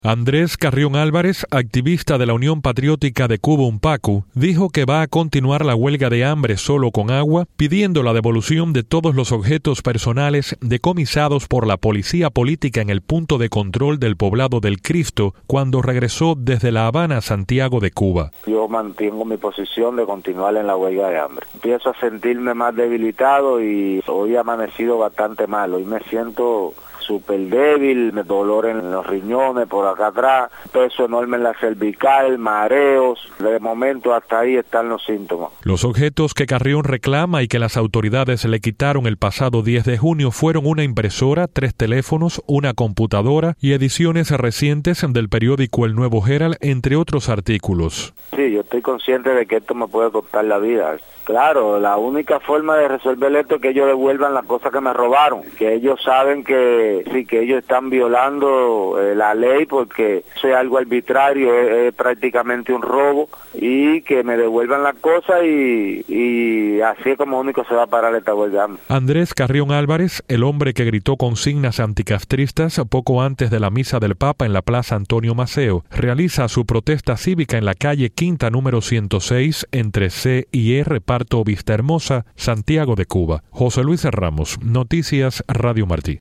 Andrés Carrión Álvarez, activista de la Unión Patriótica de Cuba UNPACU, dijo que va a continuar la huelga de hambre solo con agua, pidiendo la devolución de todos los objetos personales decomisados por la policía política en el punto de control del poblado del Cristo cuando regresó desde La Habana a Santiago de Cuba. Yo mantengo mi posición de continuar en la huelga de hambre. Empiezo a sentirme más debilitado y hoy he amanecido bastante mal. Hoy me siento súper débil, dolor en los riñones, por acá atrás, peso enorme en la cervical, mareos. De momento hasta ahí están los síntomas. Los objetos que Carrión reclama y que las autoridades le quitaron el pasado 10 de junio fueron una impresora, 3 teléfonos, una computadora y ediciones recientes del periódico El Nuevo Herald, entre otros artículos. Sí, yo estoy consciente de que esto me puede costar la vida. Claro, la única forma de resolver esto es que ellos devuelvan las cosas que me robaron, que ellos saben que sí, que ellos están violando la ley porque eso es algo arbitrario, es prácticamente un robo, y que me devuelvan las cosas y así es como único se va a parar esta huelga. Andrés Carrión Álvarez, el hombre que gritó consignas anticastristas poco antes de la misa del Papa en la Plaza Antonio Maceo, realiza su protesta cívica en la calle Quinta número 106 entre C y E, Reparto Vista Hermosa, Santiago de Cuba. José Luis Ramos, Noticias Radio Martí.